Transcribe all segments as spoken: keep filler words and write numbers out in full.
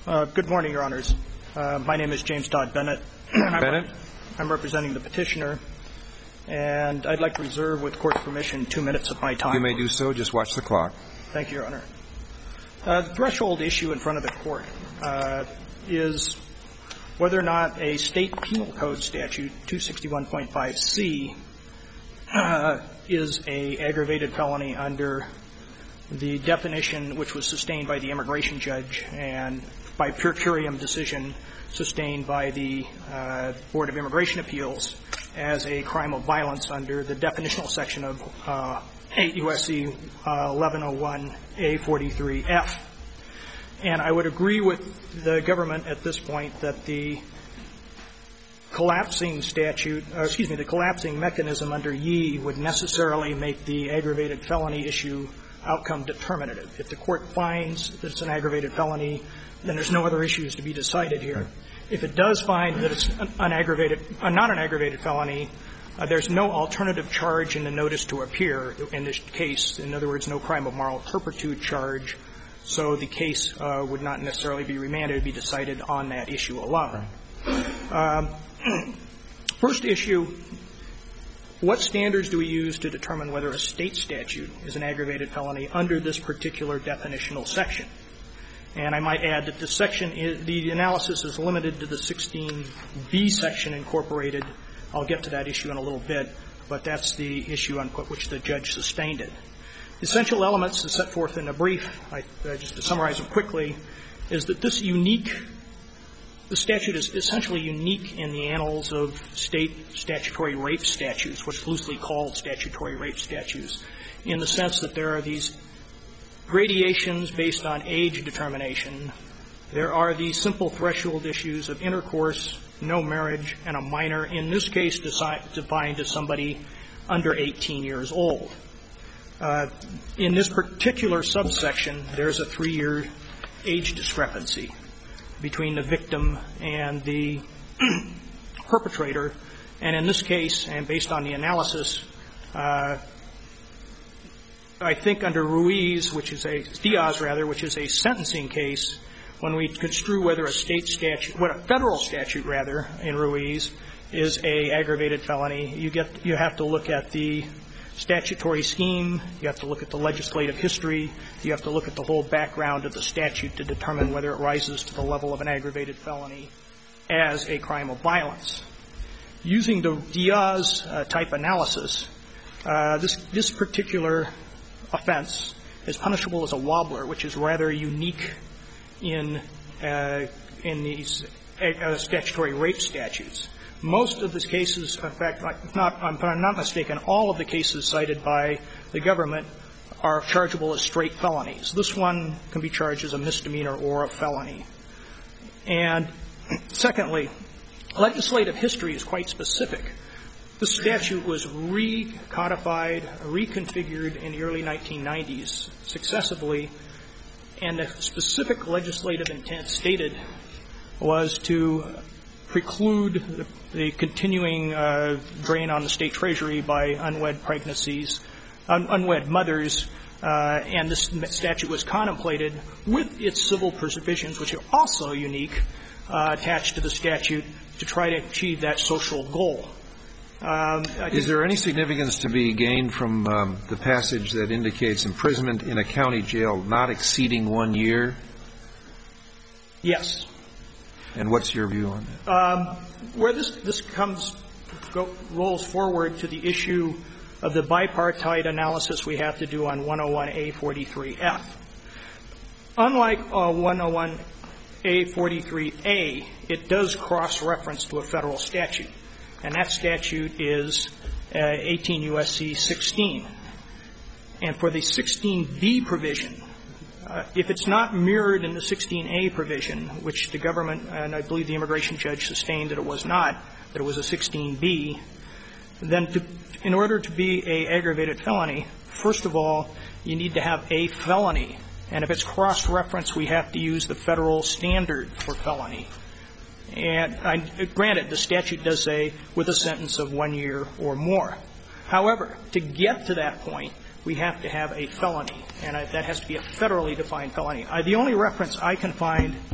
Uh, good morning, Your Honors. Uh, my name is James Todd Bennett. I'm, Bennett? I'm representing the petitioner, and I'd like to reserve, with Court's permission, two minutes of my time. You may do so. Just watch the clock. Thank you, Your Honor. Uh, the threshold issue in front of the Court uh, is whether or not a State Penal Code statute, two sixty-one point five C, uh, is a aggravated felony under the definition which was sustained by the immigration judge and by per curiam decision sustained by the uh, Board of Immigration Appeals as a crime of violence under the definitional section of uh, eight U S C uh, eleven oh one A forty-three F. And I would agree with the government at this point that the collapsing statute, uh, excuse me, the collapsing mechanism under Yee would necessarily make the aggravated felony issue outcome determinative. If the Court finds that it's an aggravated felony, then there's no other issues to be decided here. If it does find that it's an aggravated, uh, not an aggravated felony, uh, there's no alternative charge in the notice to appear in this case. In other words, no crime of moral turpitude charge. So the case uh, would not necessarily be remanded. It would be decided on that issue alone. Um, first issue, what standards do we use to determine whether a State statute is an aggravated felony under this particular definitional section? And I might add that the section is, the analysis is limited to the sixteen B section incorporated. I'll get to that issue in a little bit, but that's the issue on which the judge sustained it. The essential elements as set forth in the brief, I, uh, just to summarize them quickly, is that this unique, the statute is essentially unique in the annals of State statutory rape statutes, what's loosely called statutory rape statutes, in the sense that there are these gradations based on age determination. There are these simple threshold issues of intercourse, no marriage, and a minor, in this case defined as somebody under eighteen years old. Uh, in this particular subsection, there's a three-year age discrepancy between the victim and the perpetrator. And in this case, and based on the analysis, uh, I think under Ruiz, which is a Diaz rather, which is a sentencing case, when we construe whether a state statute, what a federal statute rather in Ruiz is a aggravated felony, you get you have to look at the statutory scheme, you have to look at the legislative history, you have to look at the whole background of the statute to determine whether it rises to the level of an aggravated felony as a crime of violence. Using the Diaz uh, type analysis, uh, this this particular offense is punishable as a wobbler, which is rather unique in uh, in these uh, statutory rape statutes. Most of the cases, in fact, if not, if I'm not mistaken, all of the cases cited by the government are chargeable as straight felonies. This one can be charged as a misdemeanor or a felony. And secondly, legislative history is quite specific. The statute was recodified, reconfigured in the early nineteen nineties successively, and the specific legislative intent stated was to preclude the, the continuing uh, drain on the state treasury by unwed pregnancies, un- unwed mothers, uh, and this statute was contemplated with its civil provisions, which are also unique, uh, attached to the statute to try to achieve that social goal. Um, Is there any significance to be gained from um, the passage that indicates imprisonment in a county jail not exceeding one year? Yes. And what's your view on that? Um, where this this comes go, rolls forward to the issue of the bipartite analysis we have to do on one oh one A forty-three F. Unlike uh, one oh one A forty-three A, it does cross-reference to a federal statute. And that statute is uh, eighteen U S C sixteen. And for the sixteen B provision, uh, if it's not mirrored in the sixteen A provision, which the government and I believe the immigration judge sustained that it was not, that it was a sixteen B, then to, in order to be a aggravated felony, first of all, you need to have a felony. And if it's cross-referenced, we have to use the federal standard for felony. And I, granted, the statute does say with a sentence of one year or more. However, to get to that point, we have to have a felony, and I, that has to be a federally defined felony. I, the only reference I can find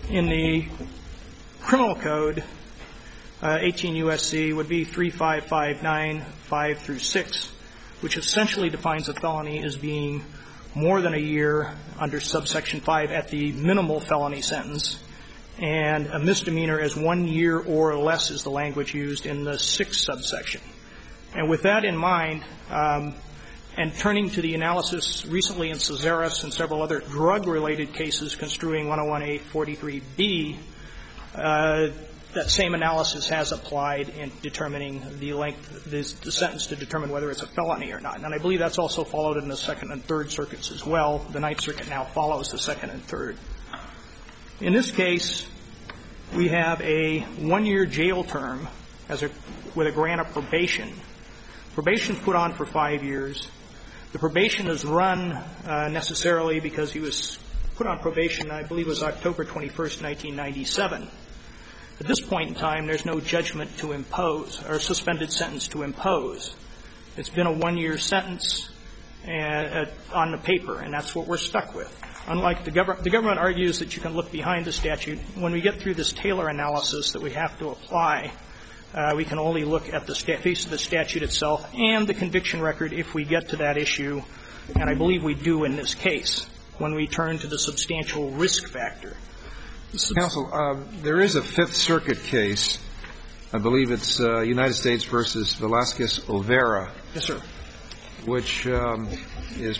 in the criminal code, uh, eighteen U S C, would be three five five nine, five through six, which essentially defines a felony as being more than a year under subsection five at the minimal felony sentence, and a misdemeanor as one year or less is the language used in the sixth subsection. And with that in mind, um, and turning to the analysis recently in Cesaris and several other drug-related cases construing one oh one A forty-three B, uh, that same analysis has applied in determining the length, the, the sentence to determine whether it's a felony or not. And I believe that's also followed in the Second and Third Circuits as well. The Ninth Circuit now follows the Second and Third. In this case, we have a one-year jail term as a, with a grant of probation. Probation is put on for five years. The probation is run uh, necessarily because he was put on probation, I believe it was October twenty-first, nineteen ninety-seven. At this point in time, there's no judgment to impose or suspended sentence to impose. It's been a one-year sentence uh, on the paper, and that's what we're stuck with. Unlike the government, the government argues that you can look behind the statute. When we get through this Taylor analysis that we have to apply, Uh, we can only look at the sta- face of the statute itself and the conviction record if we get to that issue, and I believe we do in this case when we turn to the substantial risk factor. Counsel, uh, there is a Fifth Circuit case, I believe it's uh, United States versus Velazquez-Overa. Yes, sir. Which um, is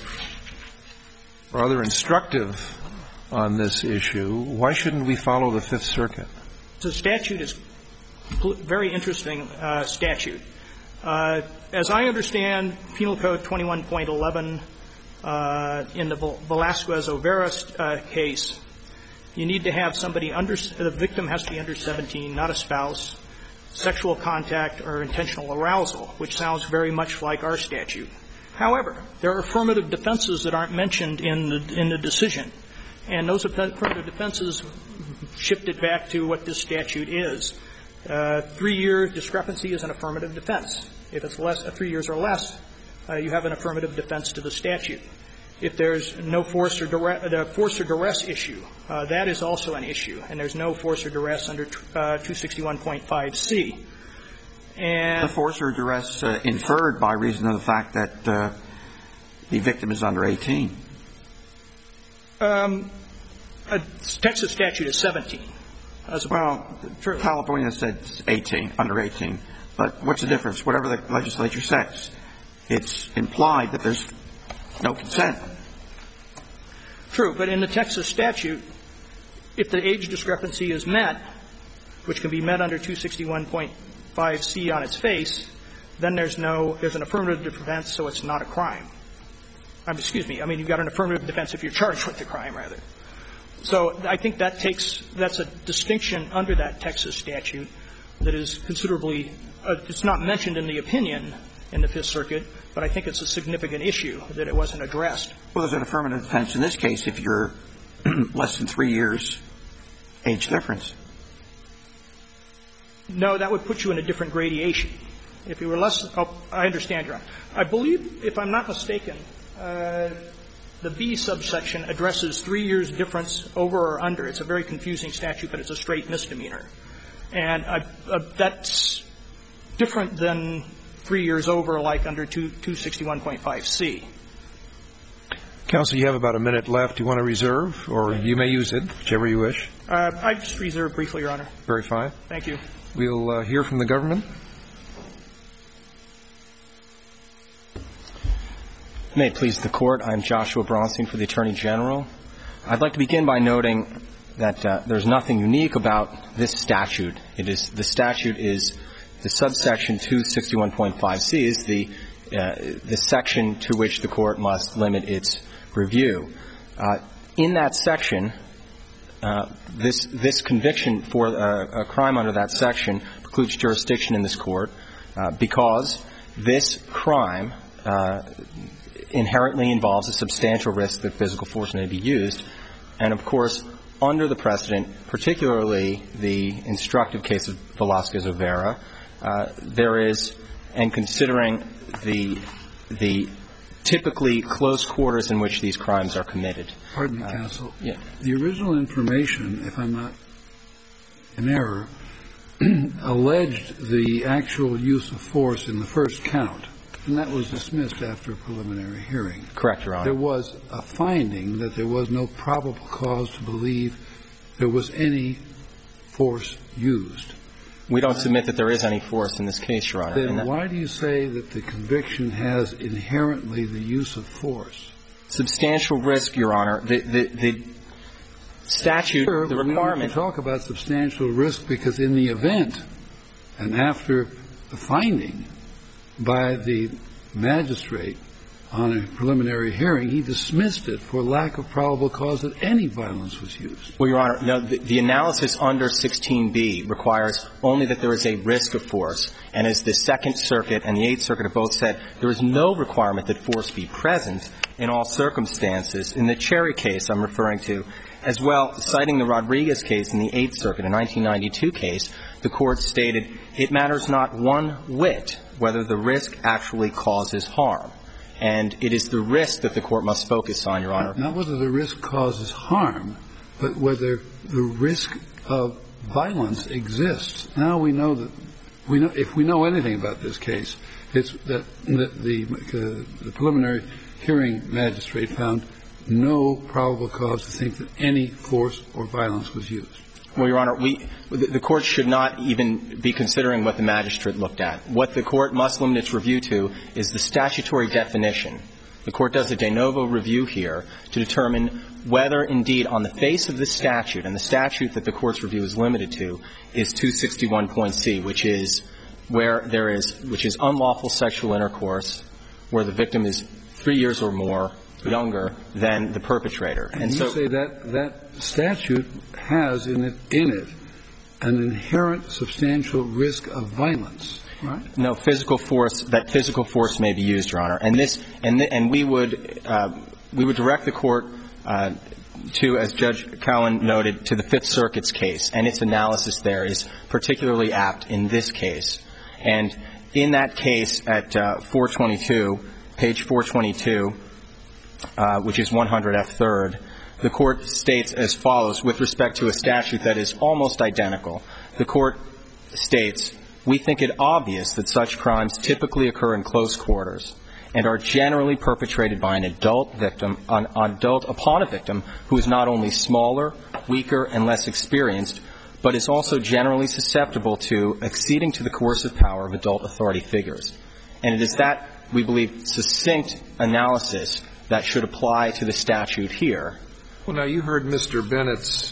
rather instructive on this issue. Why shouldn't we follow the Fifth Circuit? The statute is very interesting uh, statute. Uh, as I understand Penal Code twenty-one point eleven uh, in the Velazquez-Overa uh, case, you need to have somebody under, the victim has to be under seventeen, not a spouse, sexual contact or intentional arousal, which sounds very much like our statute. However, there are affirmative defenses that aren't mentioned in the, in the decision, and those affirmative defenses shift it back to what this statute is. Uh, three-year discrepancy is an affirmative defense. If it's less, uh, three years or less, uh, you have an affirmative defense to the statute. If there's no force or duress, the force or duress issue, uh, that is also an issue, and there's no force or duress under uh, two sixty-one point five C. And the force or duress uh, inferred by reason of the fact that uh, the victim is under eighteen. Um, a Texas statute is seventeen. As well, true. California said eighteen, under eighteen. But what's the difference? Whatever the legislature says, it's implied that there's no consent. True, but in the Texas statute, if the age discrepancy is met, which can be met under two sixty-one point five C on its face, then there's no, there's an affirmative defense, so it's not a crime. Um, excuse me, I mean, you've got an affirmative defense if you're charged with the crime, rather. So I think that takes, that's a distinction under that Texas statute that is considerably, uh, it's not mentioned in the opinion in the Fifth Circuit, but I think it's a significant issue that it wasn't addressed. Well, there's an affirmative defense in this case if you're less than three years age difference. No, that would put you in a different gradation. If you were less, oh, I understand, Your Honor. I believe, if I'm not mistaken, uh, the B subsection addresses three years difference over or under. It's a very confusing statute, but it's a straight misdemeanor. And uh, uh, that's different than three years over, like under two sixty-one point five C. Counsel, you have about a minute left. Do you want to reserve, or you may use it, whichever you wish? Uh, I just reserve briefly, Your Honor. Very fine. Thank you. We'll uh, hear from the government. May it please the Court. I'm Joshua Bronstein for the Attorney General. I'd like to begin by noting that uh, there's nothing unique about this statute. It is the statute is the subsection two sixty-one point five C is the uh, the section to which the Court must limit its review. Uh, in that section, uh, this this conviction for uh, a crime under that section precludes jurisdiction in this Court uh, because this crime uh, inherently involves a substantial risk that physical force may be used. And, of course, under the precedent, particularly the instructive case of Velazquez-Overa, uh, there is, and considering the the typically close quarters in which these crimes are committed. Pardon me, counsel. Uh, yeah. The original information, if I'm not in error, alleged the actual use of force in the first count, and that was dismissed after a preliminary hearing. Correct, Your Honor. There was a finding that there was no probable cause to believe there was any force used. We don't submit that there is any force in this case, Your Honor. Then why do you say that the conviction has inherently the use of force? Substantial risk, Your Honor. The, the, the statute, sure, the we requirement. We talk about substantial risk because in the event and after the finding by the magistrate on a preliminary hearing, he dismissed it for lack of probable cause that any violence was used. Well, Your Honor, no, the, the analysis under sixteen B requires only that there is a risk of force. And as the Second Circuit and the Eighth Circuit have both said, there is no requirement that force be present in all circumstances. In the Cherry case I'm referring to, as well, citing the Rodriguez case in the Eighth Circuit, a nineteen ninety-two case, the Court stated, it matters not one whit whether the risk actually causes harm. And it is the risk that the Court must focus on, Your Honor. Not whether the risk causes harm, but whether the risk of violence exists. Now we know that we know if we know anything about this case, it's that the, the, uh, the preliminary hearing magistrate found no probable cause to think that any force or violence was used. Well, Your Honor, we, the Court should not even be considering what the magistrate looked at. What the Court must limit its review to is the statutory definition. The Court does a de novo review here to determine whether indeed on the face of the statute, and the statute that the Court's review is limited to is two sixty-one point C, which is where there is, which is unlawful sexual intercourse, where the victim is three years or more younger than the perpetrator. And, and you so say that that statute has in it, in it an inherent substantial risk of violence, right? No, physical force, that physical force may be used, Your Honor. And this, and, the, and we would, uh, we would direct the Court, uh, to, as Judge Cowan noted, to the Fifth Circuit's case. And its analysis there is particularly apt in this case. And in that case at, uh, four twenty-two, page four twenty-two, uh, which is one hundred F third, the Court states as follows with respect to a statute that is almost identical. The Court states, we think it obvious that such crimes typically occur in close quarters and are generally perpetrated by an adult victim, an adult upon a victim who is not only smaller, weaker, and less experienced, but is also generally susceptible to acceding to the coercive power of adult authority figures. And it is that, we believe, succinct analysis that should apply to the statute here. Well, now, you heard Mister Bennett's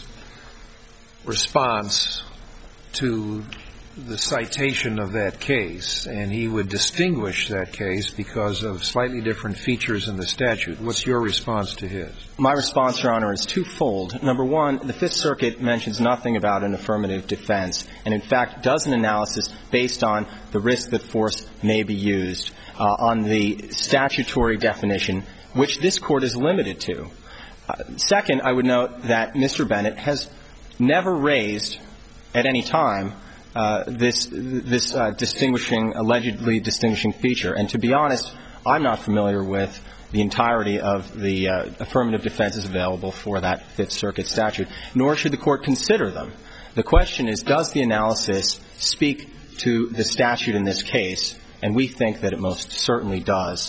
response to the citation of that case, and he would distinguish that case because of slightly different features in the statute. What's your response to his? My response, Your Honor, is twofold. Number one, the Fifth Circuit mentions nothing about an affirmative defense, and in fact does an analysis based on the risk that force may be used uh, on the statutory definition, which this Court is limited to. Uh, second, I would note that Mister Bennett has never raised at any time uh, this this uh, distinguishing, allegedly distinguishing feature. And to be honest, I'm not familiar with the entirety of the uh, affirmative defenses available for that Fifth Circuit statute, nor should the Court consider them. The question is, does the analysis speak to the statute in this case? And we think that it most certainly does.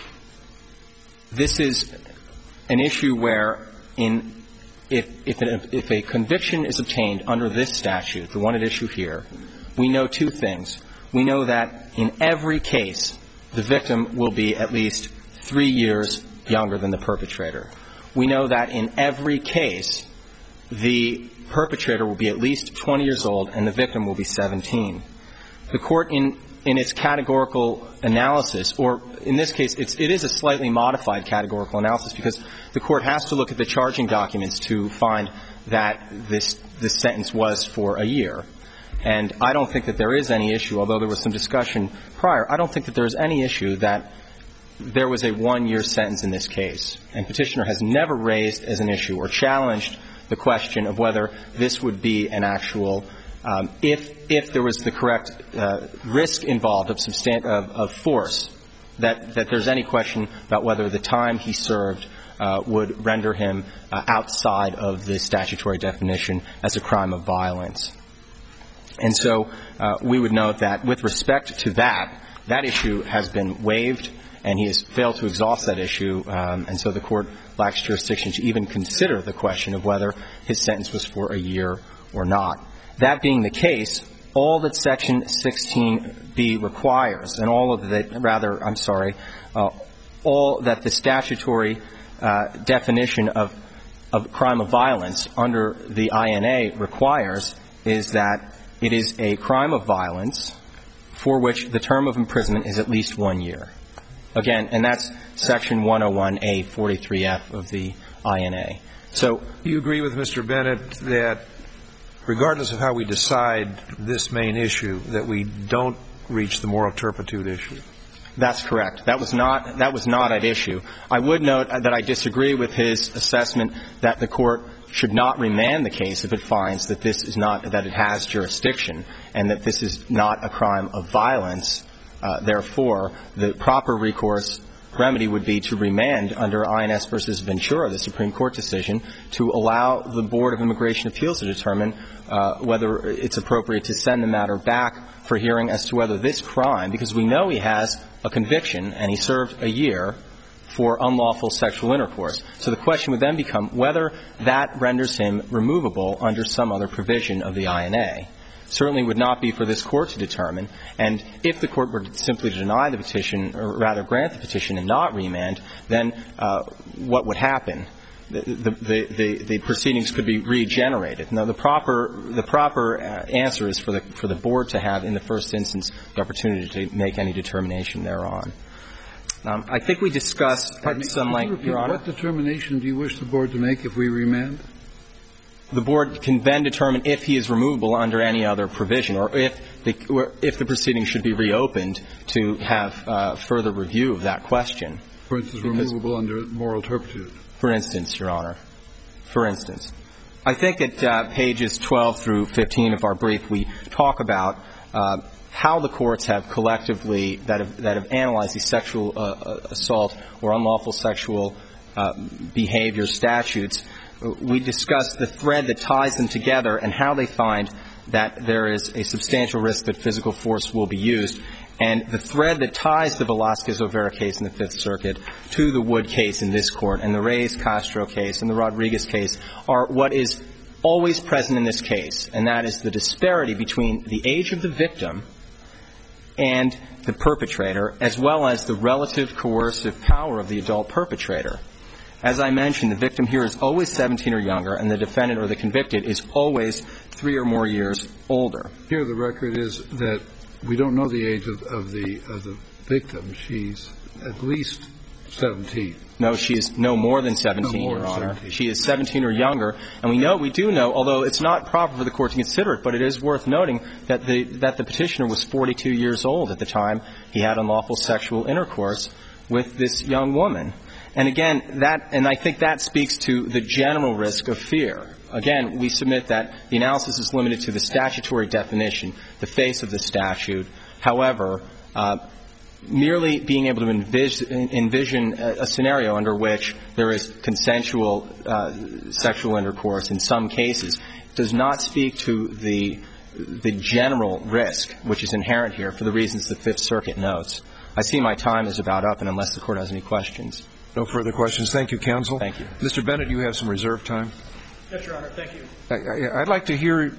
This is an issue where in if if, an, if a conviction is obtained under this statute, the one at issue here, we know two things. We know that in every case, the victim will be at least three years younger than the perpetrator. We know that in every case, the perpetrator will be at least twenty years old and the victim will be seventeen. The Court in in its categorical analysis, or in this case, it's, it is a slightly modified categorical analysis because the Court has to look at the charging documents to find that this, this sentence was for a year. And I don't think that there is any issue, although there was some discussion prior, I don't think that there is any issue that there was a one-year sentence in this case. And Petitioner has never raised as an issue or challenged the question of whether this would be an actual Um, if if there was the correct uh, risk involved of, substan- of, of force that, that there's any question about whether the time he served uh, would render him uh, outside of the statutory definition as a crime of violence. And so uh, we would note that with respect to that, that issue has been waived, and he has failed to exhaust that issue, um, and so the Court lacks jurisdiction to even consider the question of whether his sentence was for a year or not. That being the case, all that Section sixteen B requires, and all of the, rather, I'm sorry, uh, all that the statutory uh, definition of, of crime of violence under the I N A requires is that it is a crime of violence for which the term of imprisonment is at least one year. Again, and that's Section one oh one A forty-three F of the I N A. So, do you agree with Mister Bennett that regardless of how we decide this main issue, that we don't reach the moral turpitude issue? That's correct. That was not that was not at issue. I would note that I disagree with his assessment that the Court should not remand the case if it finds that this is not, that it has jurisdiction and that this is not a crime of violence. Uh, therefore, the proper recourse remedy would be to remand under I N S versus Ventura, the Supreme Court decision, to allow the Board of Immigration Appeals to determine uh, whether it's appropriate to send the matter back for hearing as to whether this crime, because we know he has a conviction and he served a year for unlawful sexual intercourse. So the question would then become whether that renders him removable under some other provision of the I N A. Certainly would not be for this Court to determine. And if the Court were simply to deny the petition, or rather grant the petition and not remand, then uh, what would happen? The, the, the, the proceedings could be regenerated. Now, the proper the proper uh, answer is for the for the Board to have, in the first instance, the opportunity to make any determination thereon. Um, I think we discussed at some length, Your Honor. What determination do you wish the Board to make if we remand? The Board can then determine if he is removable under any other provision, or if the, or if the proceedings should be reopened to have uh, further review of that question. For instance, because, removable under moral turpitude. For instance, Your Honor. For instance. I think at uh, pages twelve through fifteen of our brief, we talk about uh, how the courts have collectively, that have, that have analyzed these sexual uh, assault or unlawful sexual uh, behavior statutes. We discussed the thread that ties them together and how they find that there is a substantial risk that physical force will be used. And the thread that ties the Velazquez-O'Vera case in the Fifth Circuit to the Wood case in this Court and the Reyes-Castro case and the Rodriguez case are what is always present in this case, and that is the disparity between the age of the victim and the perpetrator, as well as the relative coercive power of the adult perpetrator. As I mentioned, the victim here is always seventeen or younger, and the defendant or the convicted is always three or more years older. Here the record is that we don't know the age of, of the of the victim. She's at least seventeen. No, she is no more than seventeen, no more Your Honor. seventeen. She is seventeen or younger, and we know, we do know, although it's not proper for the Court to consider it, but it is worth noting that the that the petitioner was forty-two years old at the time he had unlawful sexual intercourse with this young woman. And again, that, and I think that speaks to the general risk of fear. Again, we submit that the analysis is limited to the statutory definition, the face of the statute. However, uh, merely being able to envision, envision a, a scenario under which there is consensual uh, sexual intercourse in some cases does not speak to the the general risk which is inherent here for the reasons the Fifth Circuit notes. I see my time is about up, and unless the Court has any questions. No further questions. Thank you, counsel. Thank you. Mister Bennett, you have some reserved time. Yes, Your Honor. Thank you. I, I'd like to hear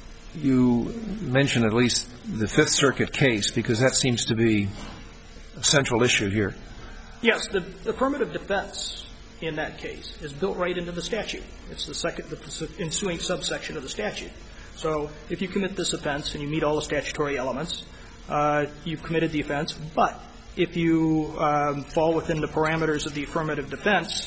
you mention at least the Fifth Circuit case, because that seems to be a central issue here. Yes. The affirmative defense in that case is built right into the statute. It's the second, the ensuing subsection of the statute. So if you commit this offense and you meet all the statutory elements, uh, you've committed the offense. But if you um, fall within the parameters of the affirmative defense,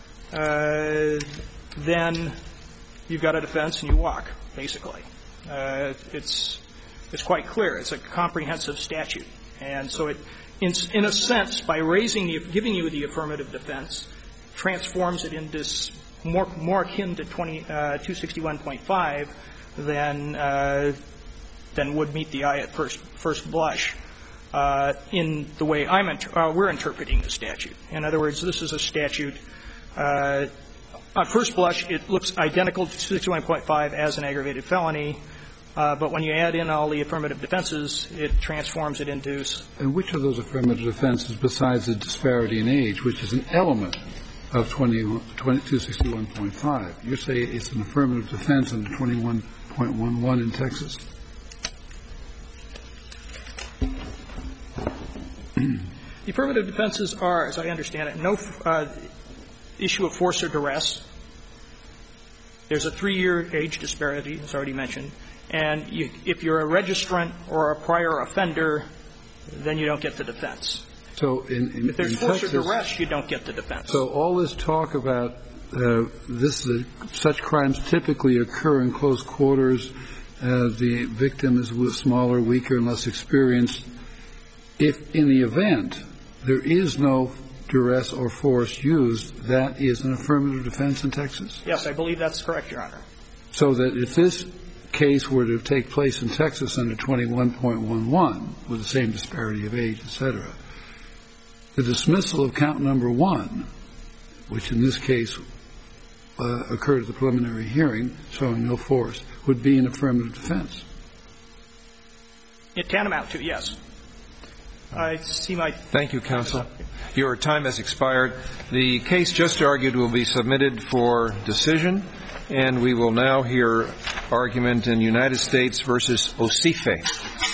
uh, then you've got a defense and you walk, basically. Uh, it's it's quite clear. It's a comprehensive statute. And so it, in, in a sense, by raising the, giving you the affirmative defense, transforms it into more, more akin to twenty, uh, two sixty-one point five than, uh, than would meet the eye at first, first blush. uh, in the way I'm inter- uh, we're interpreting the statute. In other words, this is a statute. Uh, on first blush, it looks identical to sixty-one point five as an aggravated felony, uh, but when you add in all the affirmative defenses, it transforms it into. And which of those affirmative defenses, besides the disparity in age, which is an element of twenty-two sixty-one point five, you say it's an affirmative defense under twenty-one point eleven in Texas? The affirmative defenses are, as I understand it, no uh, issue of force or duress. There's a three-year age disparity, as already mentioned. And you, if you're a registrant or a prior offender, then you don't get the defense. So in, in, if there's in force Texas, or duress, you don't get the defense. So all this talk about uh, this, uh, such crimes typically occur in close quarters. Uh, the victim is smaller, weaker, and less experienced. If in the event there is no duress or force used, that is an affirmative defense in Texas? Yes, I believe that's correct, Your Honor. So that if this case were to take place in Texas under twenty-one point eleven, with the same disparity of age, et cetera, the dismissal of count number one, which in this case uh, occurred at the preliminary hearing, showing no force, would be an affirmative defense. It tantamount to, yes. I see my... Thank you, counsel. Your time has expired. The case just argued will be submitted for decision, and we will now hear argument in United States versus Osife.